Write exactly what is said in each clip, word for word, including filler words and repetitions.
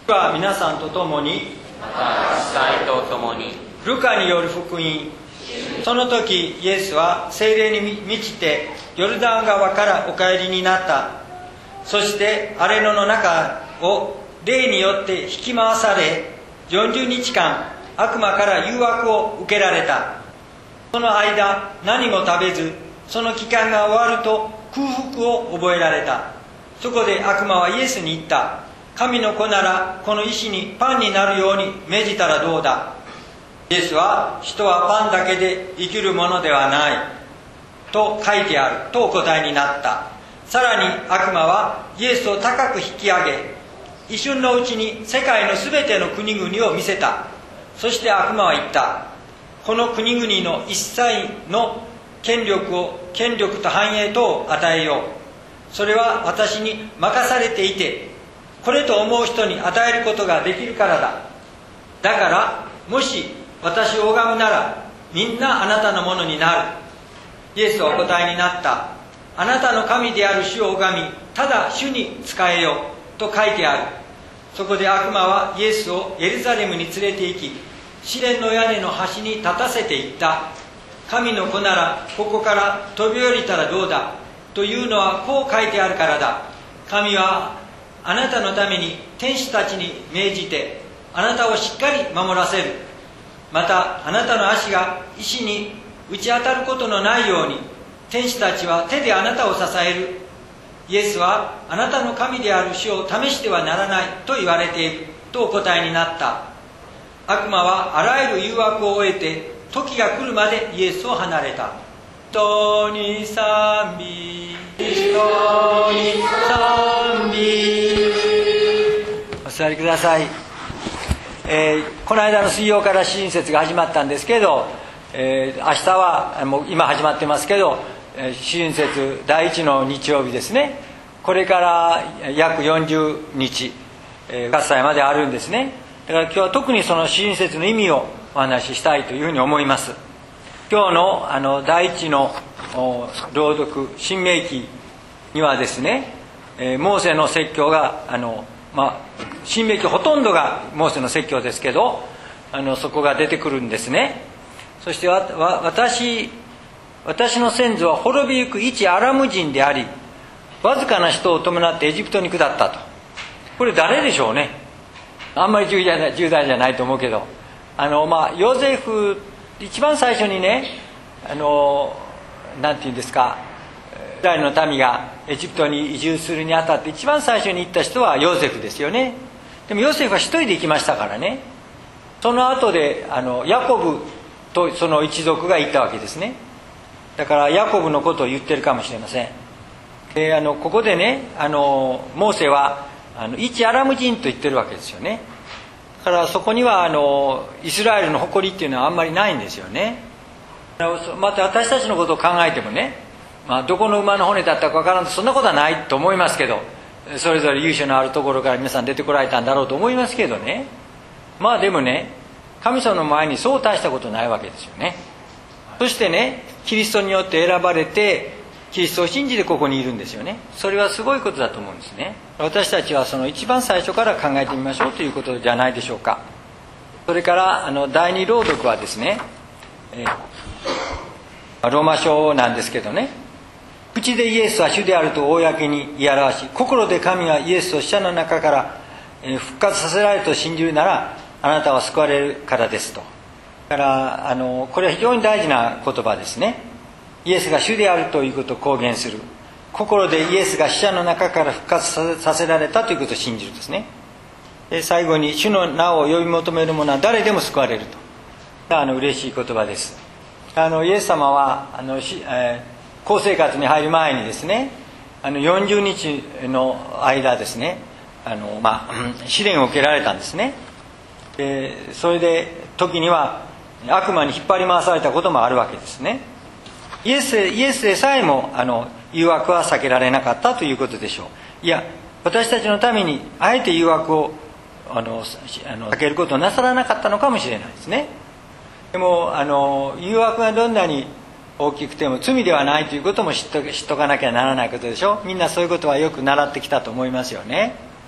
は皆さんと共に、 また主体と共に、 ルカによる福音。その時イエスは聖霊に満ちてヨルダン川からお帰りになった。そして荒れ野の中を霊によって引き回され、よんじゅうにちかん悪魔から誘惑を受けられた。その間何も食べず、その期間が終わると空腹を覚えられた。そこで悪魔はイエスに言った。神の子ならこの石にパンになるように命じたらどうだ。イエスは、人はパンだけで生きるものではないと書いてあるとお答えになった。さらに悪魔はイエスを高く引き上げ、一瞬のうちに世界のすべての国々を見せた。そして悪魔は言った。この国々の一切の権力を権力と繁栄とを与えよう。それは私に任されていて、これと思う人に与えることができるからだ。だからもし私を拝むならみんなあなたのものになる。イエスはお答えになった。あなたの神である主を拝み、ただ主に仕えよと書いてある。そこで悪魔はイエスをエルサレムに連れて行き、試練の屋根の端に立たせていった。神の子ならここから飛び降りたらどうだというのはこう書いてあるからだ。神はあなたのために天使たちに命じてあなたをしっかり守らせる。またあなたの足が石に打ち当たることのないように天使たちは手であなたを支える。イエスはあなたの神である主を試してはならないと言われているとお答えになった。悪魔はあらゆる誘惑を終えて時が来るまでイエスを離れた。人に賛美、人に賛美。お座りください。えー、この間の水曜から新節が始まったんですけど、えー、明日はもう今始まってますけど、えー、新節第一の日曜日ですね。これから約よんじゅうにち、えー、喝采まであるんですね。だから今日は特にその新節の意味をお話ししたいというふうに思います。今日のあの第一の朗読新明記にはですね、えー、モーセの説教があのまあ新明記ほとんどがモーセの説教ですけど、あのそこが出てくるんですね。そしてわわ私私の先祖は滅びゆく一アラム人であり、わずかな人を伴ってエジプトに下ったと。これ誰でしょうね。あんまり重大重大じゃないと思うけど、あのまあヨゼフ一番最初にね、あのなんていうんですか、イスラエルの民がエジプトに移住するにあたって一番最初に行った人はヨゼフですよね。でもヨセフは一人で行きましたからね。その後であのヤコブとその一族が行ったわけですね。だからヤコブのことを言ってるかもしれません。であのここでね、あのモーセはあの一アラム人と言ってるわけですよね。だからそこにはあのイスラエルの誇りっていうのはあんまりないんですよね。また私たちのことを考えてもね、まあ、どこの馬の骨だったかわからんとそんなことはないと思いますけど、それぞれ由緒のあるところから皆さん出てこられたんだろうと思いますけどね。まあでもね、神様の前にそう大したことないわけですよね。そしてね、キリストによって選ばれてキリストを信じてここにいるんですよね。それはすごいことだと思うんですね。私たちはその一番最初から考えてみましょうということじゃないでしょうか。それからあの第二朗読はですね、えー、ローマ書なんですけどね、口でイエスは主であると公に言い表し、心で神はイエスを死者の中から復活させられると信じるならあなたは救われるからですと。だからあのこれは非常に大事な言葉ですね。イエスが主であるということを公言する。心でイエスが死者の中から復活させられたということを信じるですね。で最後に主の名を呼び求める者は誰でも救われると。あの嬉しい言葉です。あのイエス様はあのし、えー公生活に入る前にですね、あのよんじゅうにちの間ですね、あの、まあ、試練を受けられたんですね。でそれで時には悪魔に引っ張り回されたこともあるわけですね。イエスイエスでさえもあの誘惑は避けられなかったということでしょう。いや私たちのためにあえて誘惑をあのあの避けることをなさらなかったのかもしれないですね。でもあの誘惑がどんなに大きくても罪ではないということも知っと、知っとかなきゃならないことでしょ。みんなそういうことはよく習ってきたと思いますよね。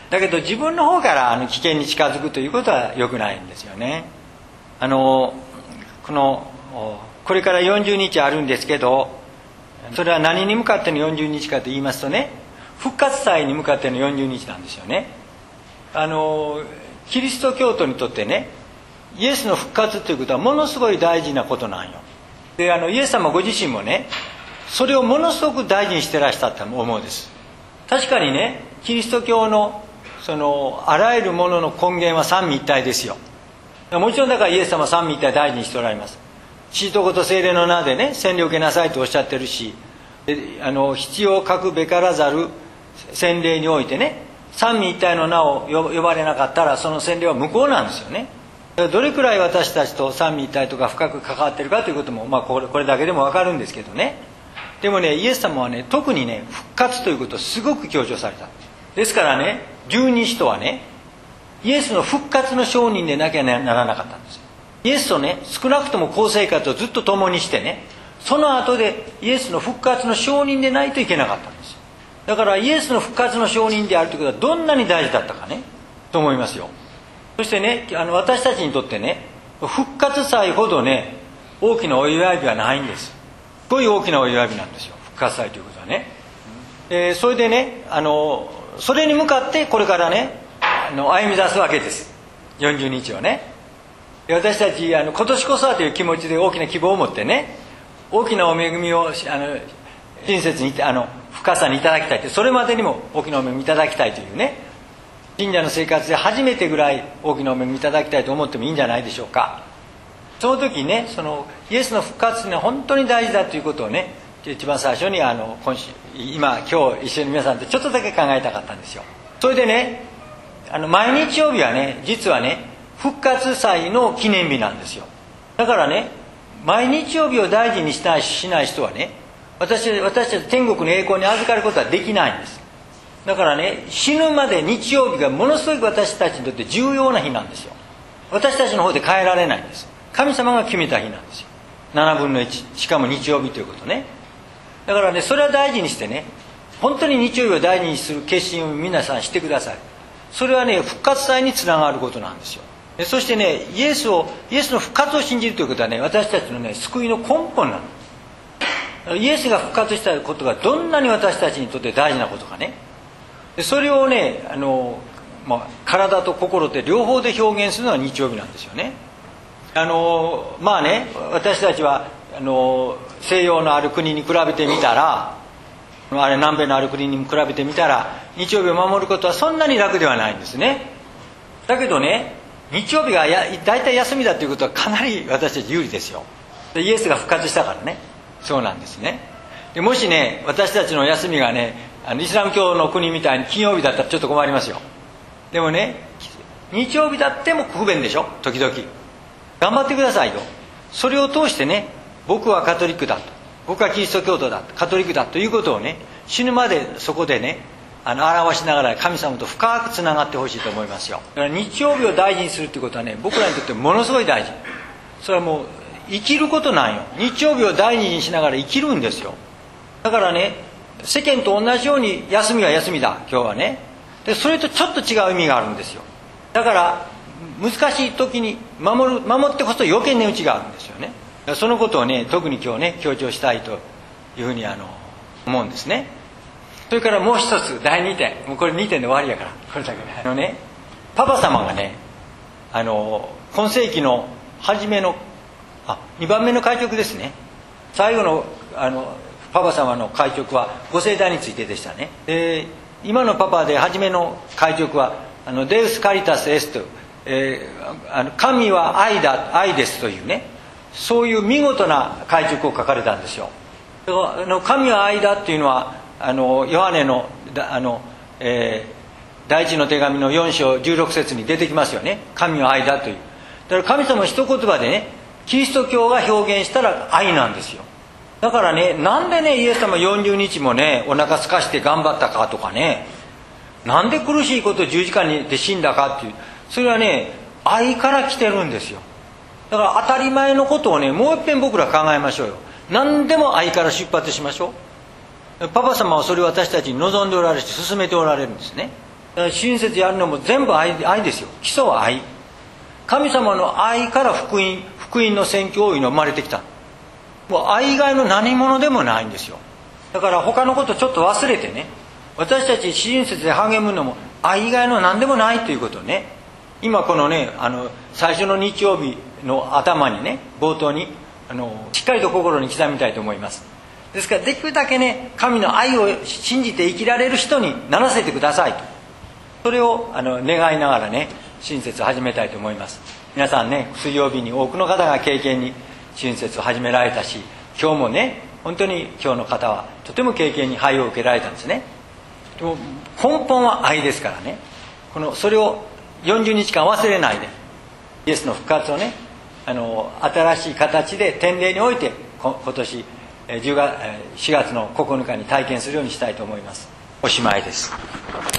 だけど自分の方からあの危険に近づくということは良くないんですよね。あのこのこれからよんじゅうにちあるんですけど、それは何に向かってのよんじゅうにちかと言いますとね、復活祭に向かってのよんじゅうにちなんですよね。あのキリスト教徒にとってね、イエスの復活ということはものすごい大事なことなんよ。で、あのイエス様ご自身もね、それをものすごく大事にしてらっしゃったと思うんです。確かにね、キリスト教のそのあらゆるものの根源は三位一体ですよ。もちろんだからイエス様は三位一体大事にしておられます。父と子と聖霊の名でね、洗礼を受けなさいとおっしゃってるし、あの必要かくべからざる洗礼においてね、三位一体の名を呼ばれなかったらその洗礼は無効なんですよね。どれくらい私たちと三位一体とか深く関わっているかということも、まあ、これ、これだけでも分かるんですけどね。でもね、イエス様はね、特にね、復活ということをすごく強調された。ですからね、十二使徒はね、イエスの復活の証人でなきゃならなかったんですよ。イエスとね、少なくとも公生活をずっと共にしてね、その後でイエスの復活の証人でないといけなかったんですよ。だからイエスの復活の証人であるということはどんなに大事だったかね、と思いますよ。そしてね、あの私たちにとってね、復活祭ほどね、大きなお祝い日はないんです。すごい大きなお祝い日なんですよ、復活祭ということはね。えー、それでね、あのそれに向かってこれからね、あの歩み出すわけです。よんじゅうにちをね。私たちあの今年こそはという気持ちで大きな希望を持ってね、大きなお恵みをあの親切にあの深さにいただきたいって、それまでにも大きなお恵みいただきたいというね、信者の生活で初めてぐらい大きなお恵みいただきたいと思ってもいいんじゃないでしょうか。その時ね、そのイエスの復活が本当に大事だということをね、一番最初にあの今週今今日一緒に皆さんとちょっとだけ考えたかったんですよ。それでね、あの毎日曜日はね、実はね、復活祭の記念日なんですよ。だからね、毎日曜日を大事にしたいしない人はね、私私たち天国の栄光に預かることはできないんです。だからね、死ぬまで日曜日がものすごく私たちにとって重要な日なんですよ。私たちの方で変えられないんです。神様が決めた日なんですよ。ななぶんのいち、しかも日曜日ということね。だからね、それは大事にしてね、本当に日曜日を大事にする決心を皆さんしてください。それはね、復活祭につながることなんですよ。そしてね、イエスをイエスの復活を信じるということはね、私たちのね、救いの根本なの。イエスが復活したことがどんなに私たちにとって大事なことかね、それをね、あの、まあ、体と心で両方で表現するのは日曜日なんですよね。あのまあね、私たちはあの西洋のある国に比べてみたら、あれ南米のある国に比べてみたら、日曜日を守ることはそんなに楽ではないんですね。だけどね、日曜日がや大体休みだということはかなり私たち有利ですよ。でイエスが復活したからね、そうなんですね。でもしね、私たちの休みがね、あのイスラム教の国みたいに金曜日だったらちょっと困りますよ。でもね、日曜日だっても不便でしょ、時々。頑張ってくださいよ。それを通してね、僕はカトリックだと、僕はキリスト教徒だ、カトリックだということをね、死ぬまでそこでね、あの表しながら神様と深くつながってほしいと思いますよ。だから日曜日を大事にするということはね、僕らにとってものすごい大事。それはもう生きることなんよ。日曜日を大事にしながら生きるんですよ。だからね、世間と同じように休みは休みだ、今日はね。でそれとちょっと違う意味があるんですよ。だから難しい時に守る守ってこそ余計値打ちがあるんですよね。そのことをね、特に今日ね、強調したいというふうにあの思うんですね。それからもう一つ、だいにてん、もうこれにてんで終わりやから、これだけね。あのね、パパ様がね、あの今世紀の初めのあにばんめの開局ですね。最後のあのパパ様の開局はご世代についてでしたね。で今のパパで初めの開局はあのデウスカリタスエスト、えー、あの神は愛だ、愛ですというね、そういう見事な開局を書かれたんですよ。あの神は愛だっていうのはあのヨハネのあの、えー、第一の手紙のよん章じゅうろく節に出てきますよね。神は愛だという。だから神様一言葉でね、キリスト教が表現したら愛なんですよ。だからね、なんでね、イエス様よんじゅうにちもね、お腹空かして頑張ったかとかね、なんで苦しいこと十字架で死んだかっていう、それはね、愛から来てるんですよ。だから当たり前のことをね、もう一遍僕ら考えましょうよ。何でも愛から出発しましょう。パパ様はそれを私たちに望んでおられて進めておられるんですね。 親切やるのも全部 愛, 愛ですよ。基礎は愛。神様の愛から福音福音の宣教医の生まれてきた。もう愛以外の何者でもないんですよ。だから他のことちょっと忘れてね、私たち親切で励むのも愛以外の何でもないということをね、今このね、あの最初の日曜日の頭にね、冒頭にあのしっかりと心に刻みたいと思います。ですからできるだけね、神の愛を信じて生きられる人にならせてくださいと、それをあの願いながらね、親切を始めたいと思います。皆さんね、水曜日に多くの方が経験に親切を始められたし、今日もね、本当に今日の方はとても経験に愛を受けられたんですね。でも根本は愛ですからね、このそれをよんじゅうにちかん忘れないで、イエスの復活をね、あの新しい形で典礼において今年じゅうがつしがつのここのかに体験するようにしたいと思います。おしまいです。